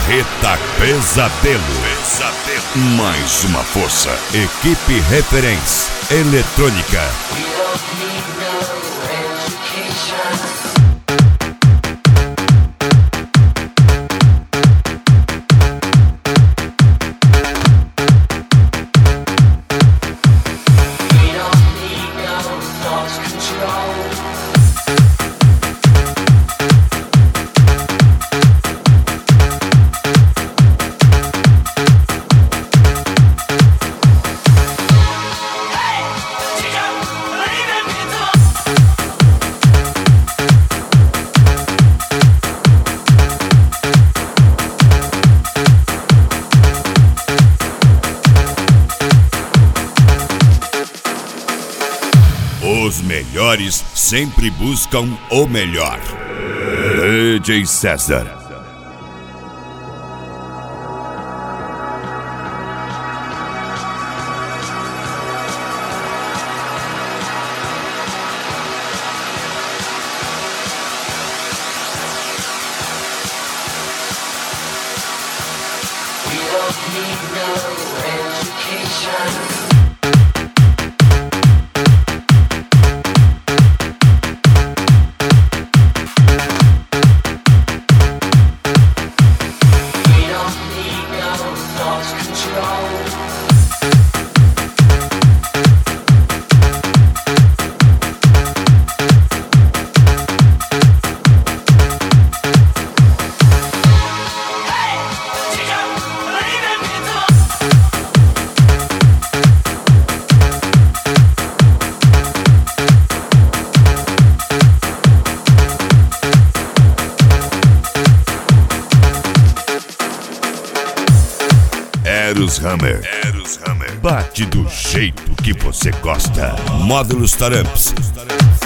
Marreta Pesadelo. Mais uma força. Equipe Referência Eletrônica. Os melhores sempre buscam o melhor. DJ César. We don't need no education. Eros Hammer. Bate do jeito que você gosta. Módulos Taramps.